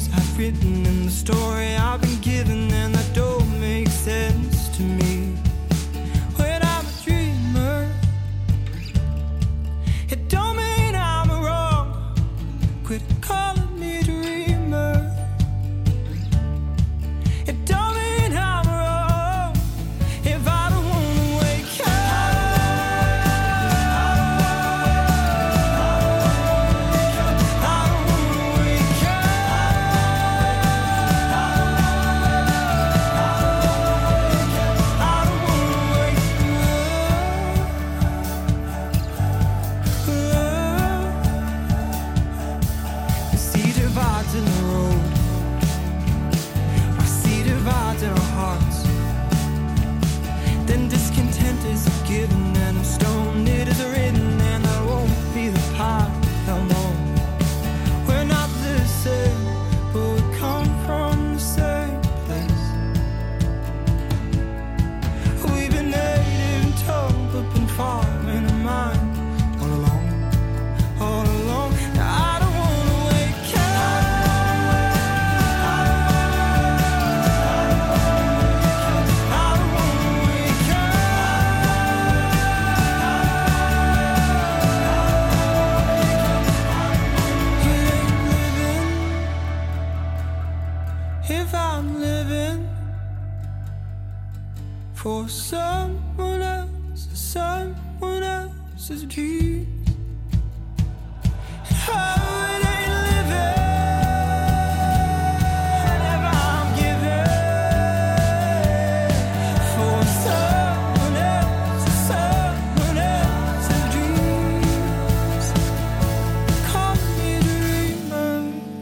pages I've written and the story I've been given, and that don't make sense to me. When I'm a dreamer, it don't mean I'm wrong. Quit calling me dreamer. It don't mean I'm wrong if I don't wanna wake up. I don't wanna wake up. I don't wanna wake up. I see divides in the road. I see divides in our hearts. Then discontent is a given, and in stone it is written, and I won't be the path no more. We're not the same, but we come from the same place. We've been native and tongue, but been far in our mind all along, all along. Now I don't wanna wake up. I don't wanna wake up. If I'm living for someone else's dreams, how it ain't living if I'm giving for someone else's dreams. Call me dreamer.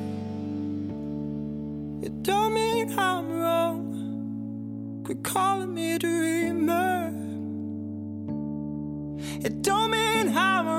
It don't mean I'm wrong. Quit calling me dreamer. It don't mean I'm